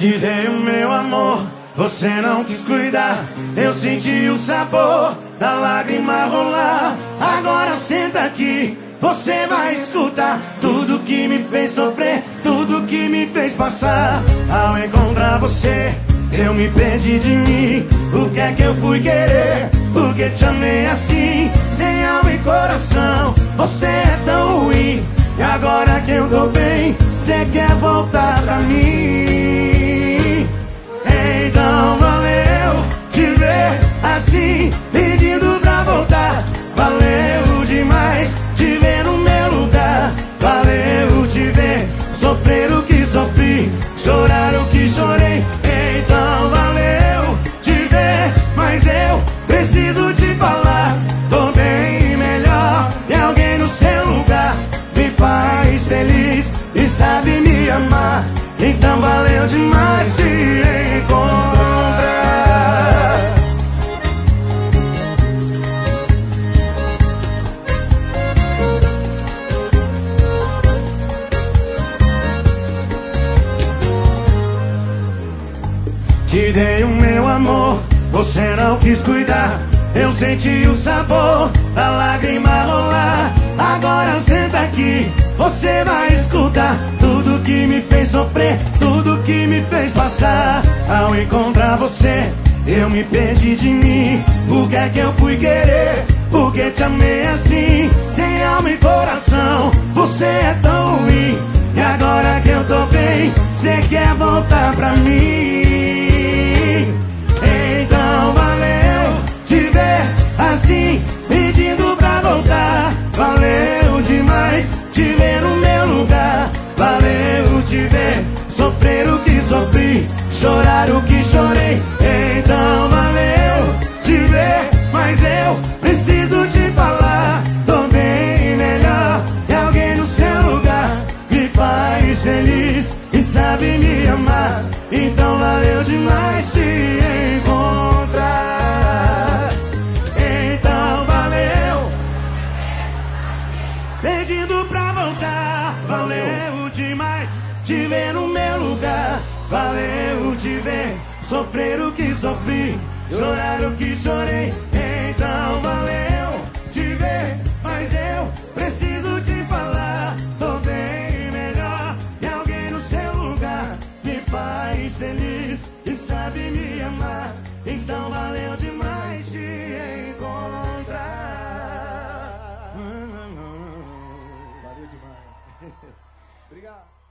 Te dei o meu amor, você não quis cuidar. Eu senti o sabor da lágrima rolar. Agora senta aqui, você vai escutar tudo que me fez sofrer, tudo que me fez passar. Ao encontrar você, eu me perdi de mim. O que é que eu fui querer? Porque te amei assim, sem alma e coração. Você é tão ruim, e agora que eu tô bem, você quer voltar pra mim. Então valeu te ver assim, pedindo pra voltar. Valeu demais te ver no meu lugar. Valeu te ver sofrer o que sofri, chorar o que chorei. Então valeu te ver, mas eu preciso te falar. Tô bem melhor e alguém no seu lugar me faz feliz e sabe me amar. Então valeu demais te encontrar. Te dei o meu amor, você não quis cuidar. Eu senti o sabor da lágrima rolar. Agora senta aqui, você vai escutar tudo que me fez sofrer, tudo que me fez passar. Ao encontrar você, eu me perdi de mim. O que é que eu fui querer? Porque te amei assim, sem alma e coração. Você é tão ruim, e agora que eu tô bem, você quer voltar pra mim. Então valeu te ver assim, pedindo pra voltar. Valeu demais te ver no meu lugar. Valeu te ver sofrer o que sofri, chorar o que chorei. Então valeu te ver, mas eu preciso te falar. Tô bem melhor e alguém no seu lugar me faz feliz e sabe me amar. Então valeu demais te encontrar. Então valeu pedindo pra voltar. Valeu demais te ver no meu lugar. Valeu te ver sofrer o que sofri, chorar o que chorei. Então valeu te ver, mas eu preciso te falar. Tô bem melhor e alguém no seu lugar me faz feliz e sabe me amar. Então valeu demais te encontrar. Valeu demais. Obrigado.